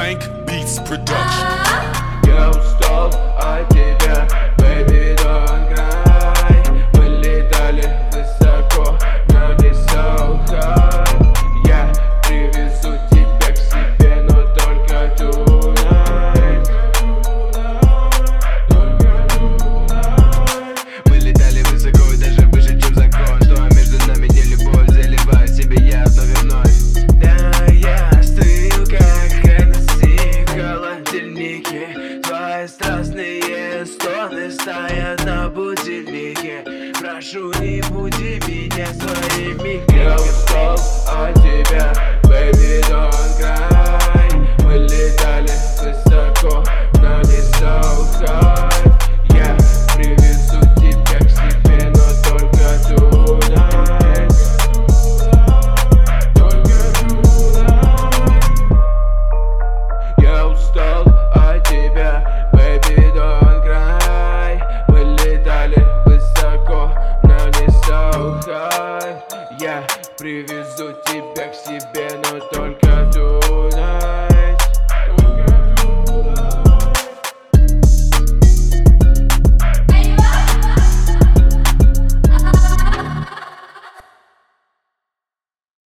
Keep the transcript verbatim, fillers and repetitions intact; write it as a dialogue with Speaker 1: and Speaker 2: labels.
Speaker 1: Blank Beats Production.
Speaker 2: Я устал от тебя, baby, don't cry. Мы летали высоко, но не so high. Я привезу тебя к себе, но только tonight. Мы летали высоко и даже выше, чем закон. То между нами не любовь, заливаю себе я вновь и вновь. Да, я стою как Хеннесси в холодильнике. Твои страстные стоны стоят на будильнике. Прошу, не буди меня своими криками. Я устал от тебя, baby, don't cry. Мы летали высоко, но не so high. Я привезу тебя к себе, но только tonight. Только tonight. Я устал от тебя, baby, don't cry. Мы летали высоко, но не so high. Я привезу тебя к себе, но только tonight.